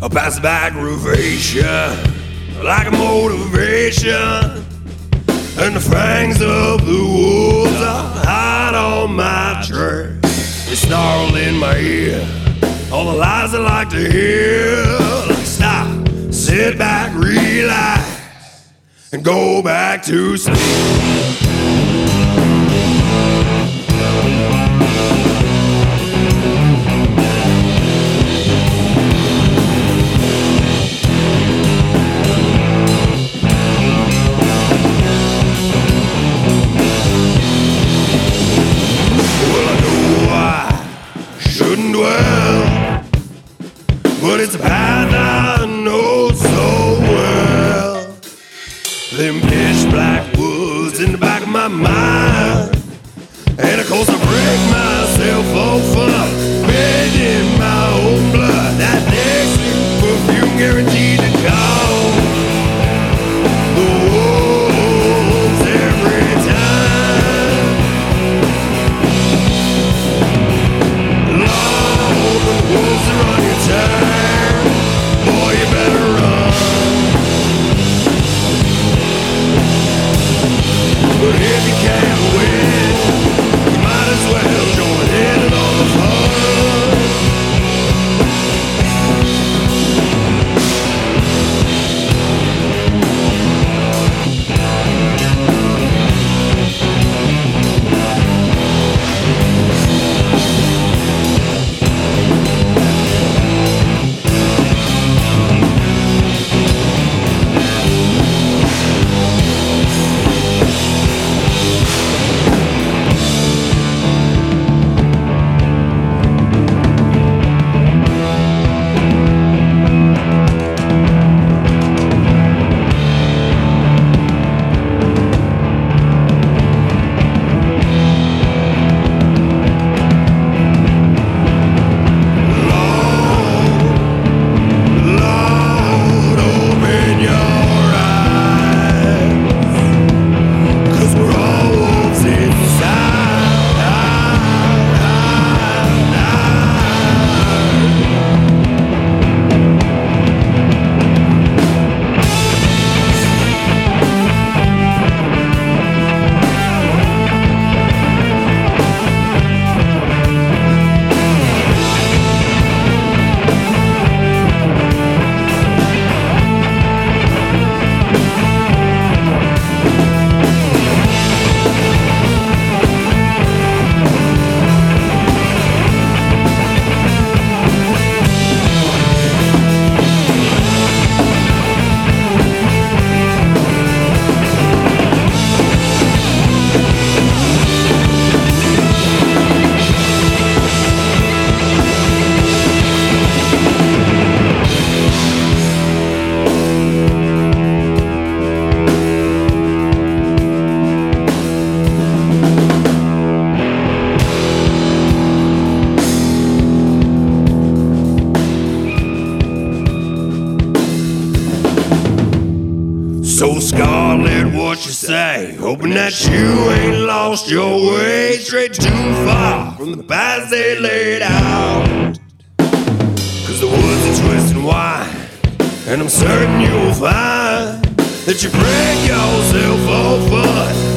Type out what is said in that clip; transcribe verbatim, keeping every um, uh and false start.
a passive aggravation, like a motivation. And the fangs of the wolves are hot on my trail. They snarl in my ear all the lies I like to hear. Like stop, sit back, relax, and go back to sleep. Well, but it's a path I know so well. Them pitch black woods in the back of my mind, and of course I break myself off up, bending my own blood. That next perfume guaranteed to call the wolves every time. Wolves are on your turn, boy, you better run. But if you can't win, you might as well join in on the fun. So Scarlet, what you say? Hoping that you ain't lost your way straight too far from the paths they laid out. Cause the woods are twisting wide, and I'm certain you'll find that you break yourself off, but